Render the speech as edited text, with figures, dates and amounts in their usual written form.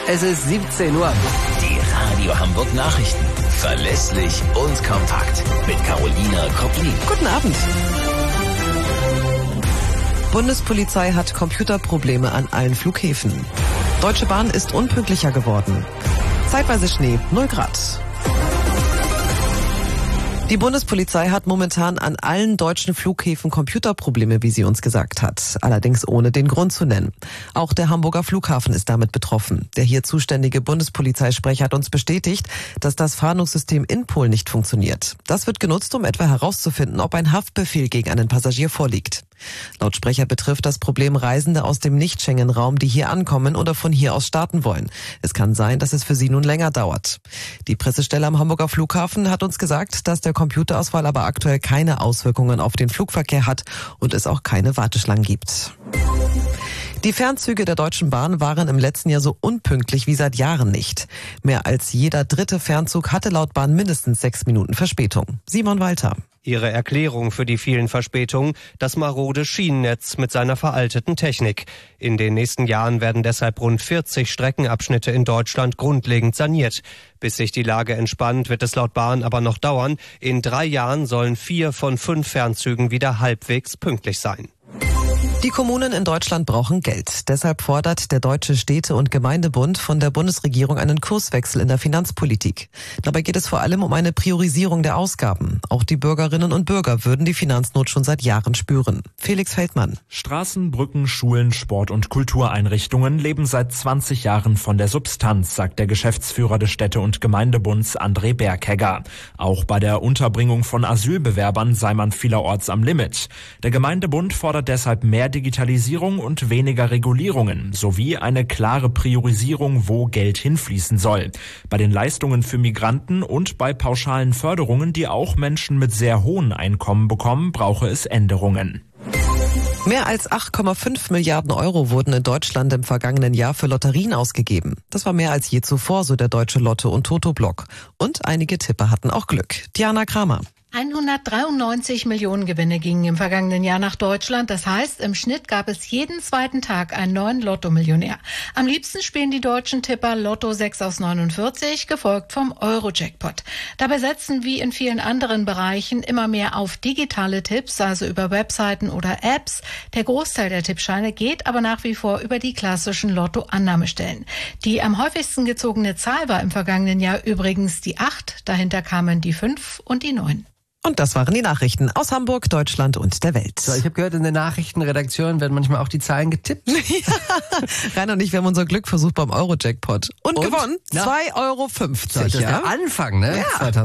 Es ist 17 Uhr. Die Radio Hamburg Nachrichten. Verlässlich und kompakt. Mit Carolina Koplin. Guten Abend. Bundespolizei hat Computerprobleme an allen Flughäfen. Deutsche Bahn ist unpünktlicher geworden. Zeitweise Schnee, 0 Grad. Die Bundespolizei hat momentan an allen deutschen Flughäfen Computerprobleme, wie sie uns gesagt hat. Allerdings ohne den Grund zu nennen. Auch der Hamburger Flughafen ist damit betroffen. Der hier zuständige Bundespolizeisprecher hat uns bestätigt, dass das Fahndungssystem InPol nicht funktioniert. Das wird genutzt, um etwa herauszufinden, ob ein Haftbefehl gegen einen Passagier vorliegt. Laut Sprecher betrifft das Problem Reisende aus dem Nicht-Schengen-Raum, die hier ankommen oder von hier aus starten wollen. Es kann sein, dass es für sie nun länger dauert. Die Pressestelle am Hamburger Flughafen hat uns gesagt, dass der Computerausfall aber aktuell keine Auswirkungen auf den Flugverkehr hat und es auch keine Warteschlangen gibt. Die Fernzüge der Deutschen Bahn waren im letzten Jahr so unpünktlich wie seit Jahren nicht. Mehr als jeder dritte Fernzug hatte laut Bahn mindestens 6 Minuten Verspätung. Simon Walter. Ihre Erklärung für die vielen Verspätungen: das marode Schienennetz mit seiner veralteten Technik. In den nächsten Jahren werden deshalb rund 40 Streckenabschnitte in Deutschland grundlegend saniert. Bis sich die Lage entspannt, wird es laut Bahn aber noch dauern. In 3 Jahren sollen 4 von 5 Fernzügen wieder halbwegs pünktlich sein. Die Kommunen in Deutschland brauchen Geld. Deshalb fordert der Deutsche Städte- und Gemeindebund von der Bundesregierung einen Kurswechsel in der Finanzpolitik. Dabei geht es vor allem um eine Priorisierung der Ausgaben. Auch die Bürgerinnen und Bürger würden die Finanznot schon seit Jahren spüren. Felix Feldmann. Straßen, Brücken, Schulen, Sport- und Kultureinrichtungen leben seit 20 Jahren von der Substanz, sagt der Geschäftsführer des Städte- und Gemeindebunds André Berghegger. Auch bei der Unterbringung von Asylbewerbern sei man vielerorts am Limit. Der Gemeindebund fordert deshalb mehr Digitalisierung und weniger Regulierungen sowie eine klare Priorisierung, wo Geld hinfließen soll. Bei den Leistungen für Migranten und bei pauschalen Förderungen, die auch Menschen mit sehr hohen Einkommen bekommen, brauche es Änderungen. Mehr als 8,5 Milliarden Euro wurden in Deutschland im vergangenen Jahr für Lotterien ausgegeben. Das war mehr als je zuvor, so der Deutsche Lotto- und Toto-Blog. Und einige Tipper hatten auch Glück. Diana Kramer. 193 Millionen Gewinne gingen im vergangenen Jahr nach Deutschland. Das heißt, im Schnitt gab es jeden zweiten Tag einen neuen Lotto-Millionär. Am liebsten spielen die deutschen Tipper Lotto 6 aus 49, gefolgt vom Euro-Jackpot. Dabei setzen wie in vielen anderen Bereichen immer mehr auf digitale Tipps, also über Webseiten oder Apps. Der Großteil der Tippscheine geht aber nach wie vor über die klassischen Lotto-Annahmestellen. Die am häufigsten gezogene Zahl war im vergangenen Jahr übrigens die 8. Dahinter kamen die 5 und die 9. Und das waren die Nachrichten aus Hamburg, Deutschland und der Welt. So, ich habe gehört, in der Nachrichtenredaktion werden manchmal auch die Zahlen getippt. Ja. Rainer und ich, wir haben unser Glück versucht beim Euro-Jackpot. Und gewonnen. 2,50 €. So, das ist der Anfang, ne? Ja.